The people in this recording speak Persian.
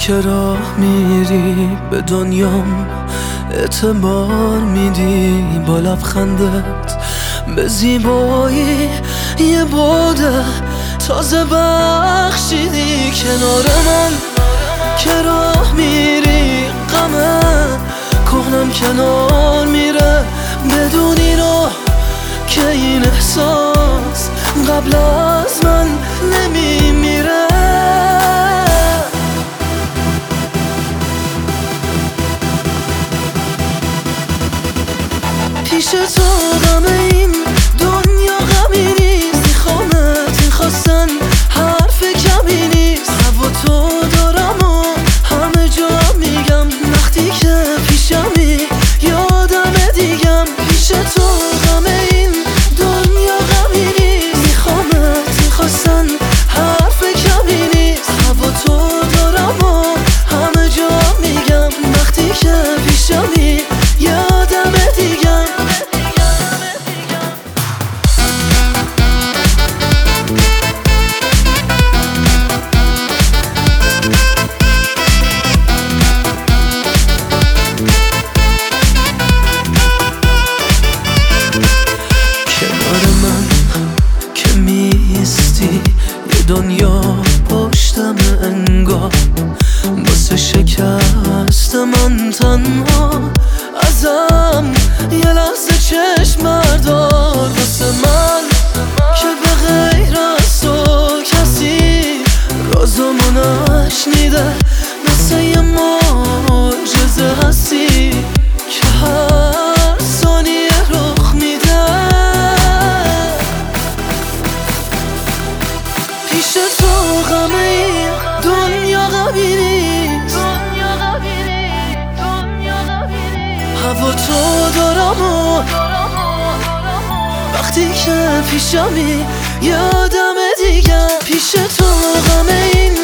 که راه میری به دنیام اعتبار میدی، با لبخندت به زیبایی یه بوده تازه بخشیدی. کنار من که راه میری غمه کهنم کنار میره، بدونی رو که این احساس قبل از من نمیمیره. پیش تو غم این دنیا غمی نیست، میخوامت خواستن حرف کمی نیست. هوا تو دارم و همه جا میگم، وقتی که پیشمی یادم دیگم. پیش تو غم این دنیا غمی نیست، میخوامت خواستن حرف کمی نیست. هوا تو دارم و همه جا میگم، وقتی که پیشمی یادم دیگم. یه دنیا پشتم انگار، واسه شکست من تنها ازم یه لحظه چشم بردار. واسه من که به غیر از تو کسی رازمو نشنیده، مثل یه معجزه هستی که هر ثانیه رخ میده. پیش تو غم این دنیا غمی نیست، هوا تو دارم و وقتی که پیشمی یادم دیگه. پیش تو غم این